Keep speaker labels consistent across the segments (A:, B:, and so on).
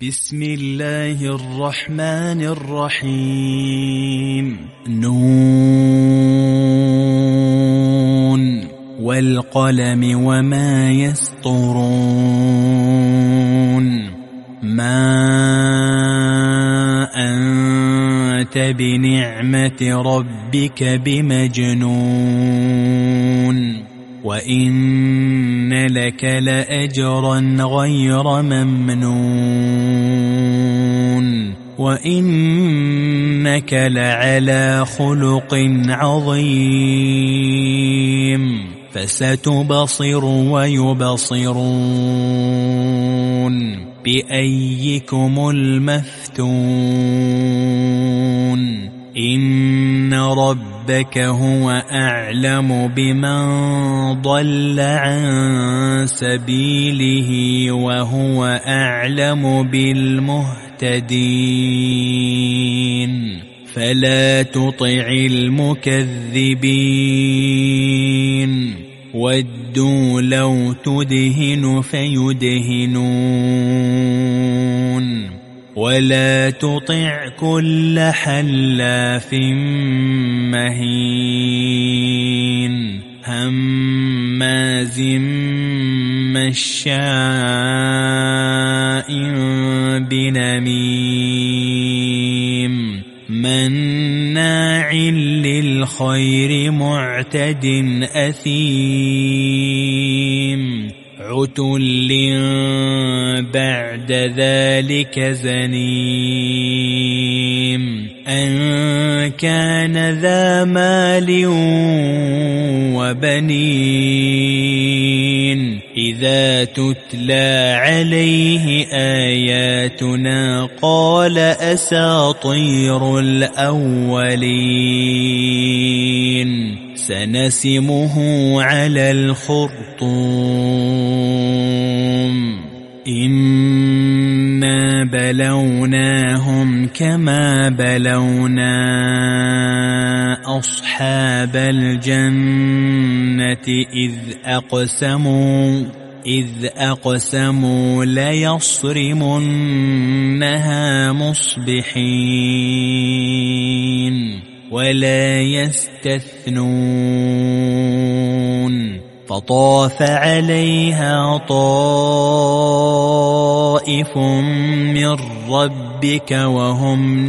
A: بسم الله الرحمن الرحيم. نون والقلم وما يسطرون. ما أنت بنعمة ربك بمجنون وإن لك لأجرا غير ممنون وإنك لعلى خلق عظيم. فستبصر ويبصرون بأيكم المفتون. إن ربك هو أعلم بمن ضل عن سبيله وهو أعلم بالمهتدين. فلا تطع المكذبين ودوا لو تدهن فيدهنون ولا تطع كل حلاف مهين هماز مشاء بنميم مناع للخير معتد أثيم عتل بعد ذلك زنيم أن كان ذا مال وبنين. إذا تتلى عليه آياتنا قال أساطير الأولين. سنسمه على الخرطوم. إنا بلوناهم كما بلونا أصحاب الجنة إذ أقسموا ليصرمنها مصبحين ولا يستثنون. فطاف عليها طائف من ربك وهم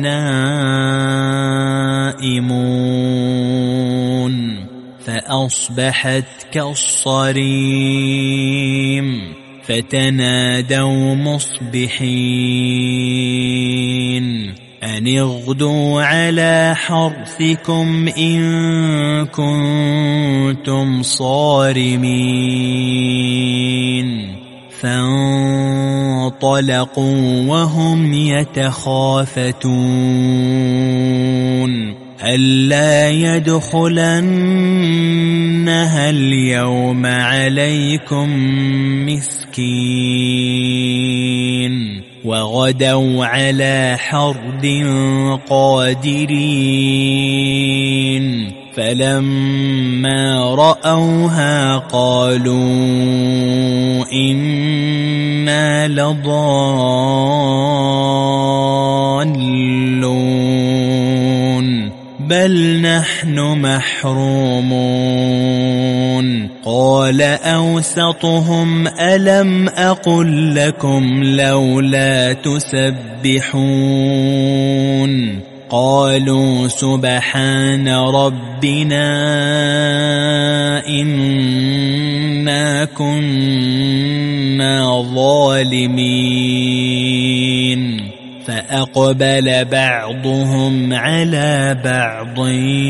A: نائمون فأصبحت كالصريم. فتنادوا مصبحين أن اغدوا على حرثكم إن كنتم صارمين. فانطلقوا وهم يتخافتون ألا يدخلنها اليوم عليكم مسكين. وغدوا على حرد قادرين. فلما رأوها قالوا إنا لضالون بل نحن محرومون. قال أوسطهم ألم أقل لكم لولا تسبحون. قالوا سبحان ربنا إنا كنا ظالمين. فأقبل بعضهم على بعض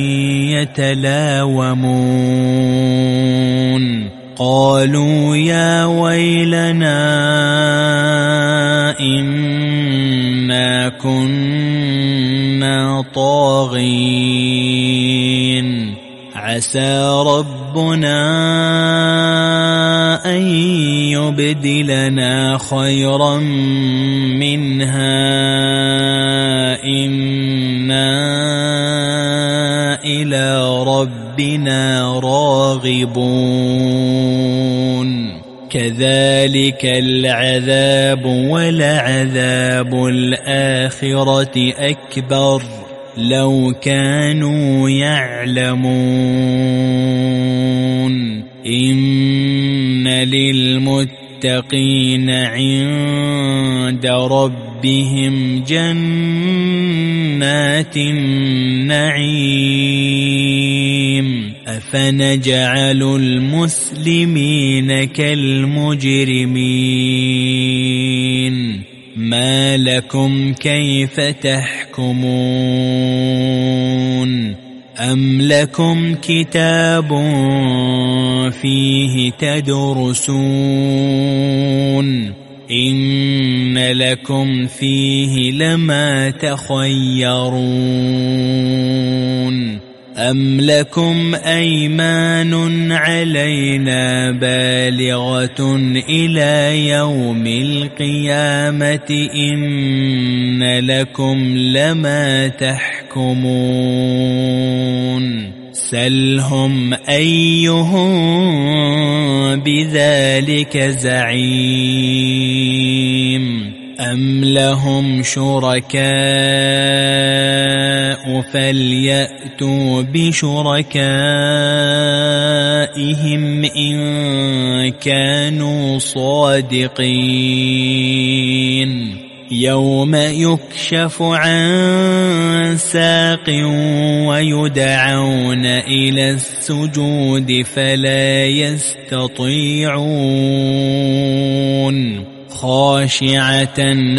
A: يتلاومون. قالوا يا ويلنا إنا كنا طاغين. عسى ربنا أن يبدلنا خيرا منها إنا إلى ربنا راغبون. كذلك العذاب ولعذاب الآخرة أكبر لو كانوا يعلمون إن للمتقين عند ربهم جنات النعيم أفنجعل المسلمين كالمجرمين ما لكم كيف تحكمون أم لكم كتاب فيه تدرسون إن لكم فيه لما تخيرون أم لكم أيمان علينا بالغة إلى يوم القيامة إن لكم لما تحكمون سلهم أيهم بذلك زعيم أم لهم شركاء فليأتوا بشركائهم إن كانوا صادقين يوم يكشف عن ساق ويدعون إلى السجود فلا يستطيعون خاشعة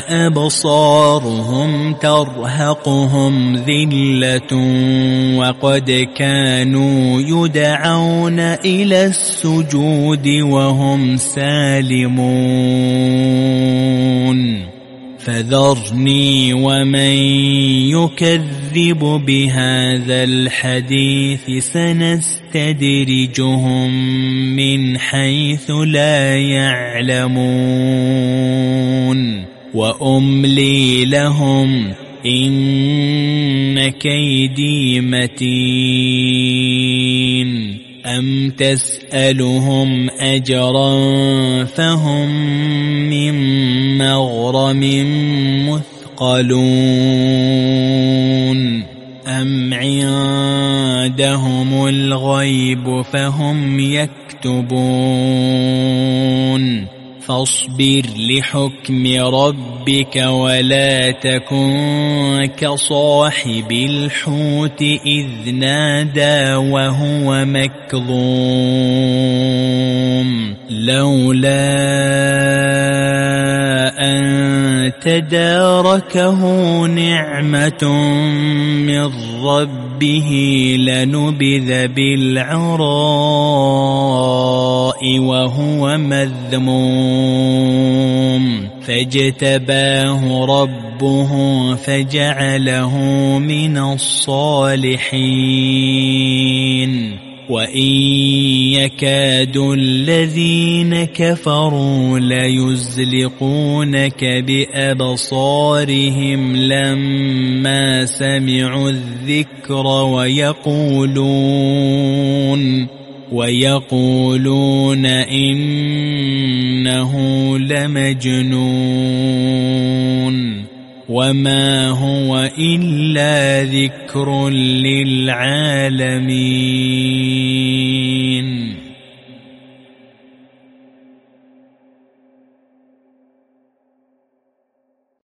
A: أبصارهم ترهقهم ذلة وقد كانوا يدعون إلى السجود وهم سالمون فذرني ومن يكذب بهذا الحديث سنستدرجهم من حيث لا يعلمون وأملي لهم إن كيدي متين أم تسألهم أجرا فهم من مغرم مثقلون أم عندهم الغيب فهم يكتبون فاصبر لحكم ربك ولا تكن كصاحب الحوت إذ نادى وهو مكظوم لولا أن تداركه نعمة من ربه لنبذ بالعراء وهو مذموم فاجتباه ربه فجعله من الصالحين وإن يكاد الذين كفروا ليزلقونك بأبصارهم لما سمعوا الذكر ويقولون إنه لمجنون وما هو إلا ذكر للعالمين